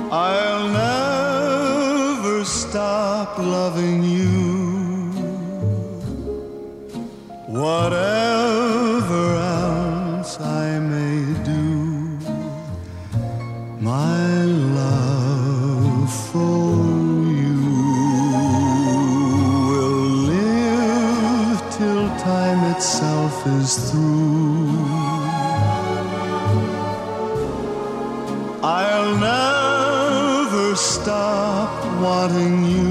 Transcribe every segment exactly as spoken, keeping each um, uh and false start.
I'll never stop loving you. Whatever else I may do, my love for you will live till time itself is through. I'll never stop wanting you,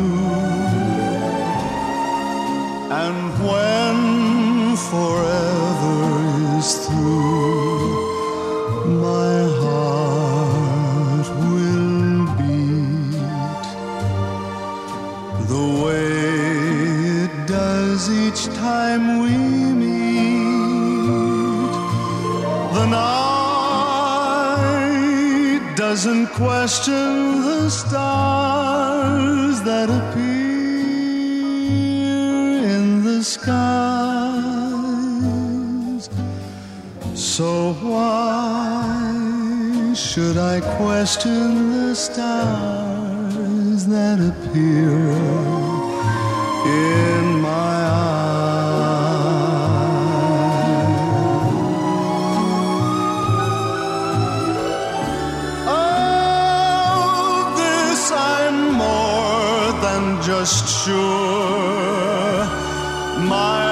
and when forever is through, my heart will beat the way it does each time we meet. The night doesn't question the stars that appear in the skies. So why should I question the stars that appear in my eyes? Of this I'm more than just sure. My